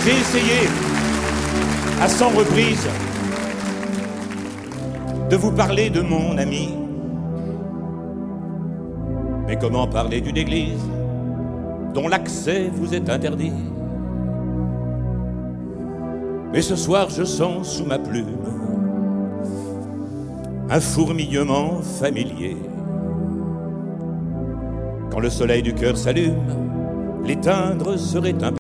J'ai essayé à 100 reprises de vous parler de mon ami. Mais comment parler d'une église dont l'accès vous est interdit? Mais ce soir je sens sous ma plume un fourmillement familier. Quand le soleil du cœur s'allume, l'éteindre serait un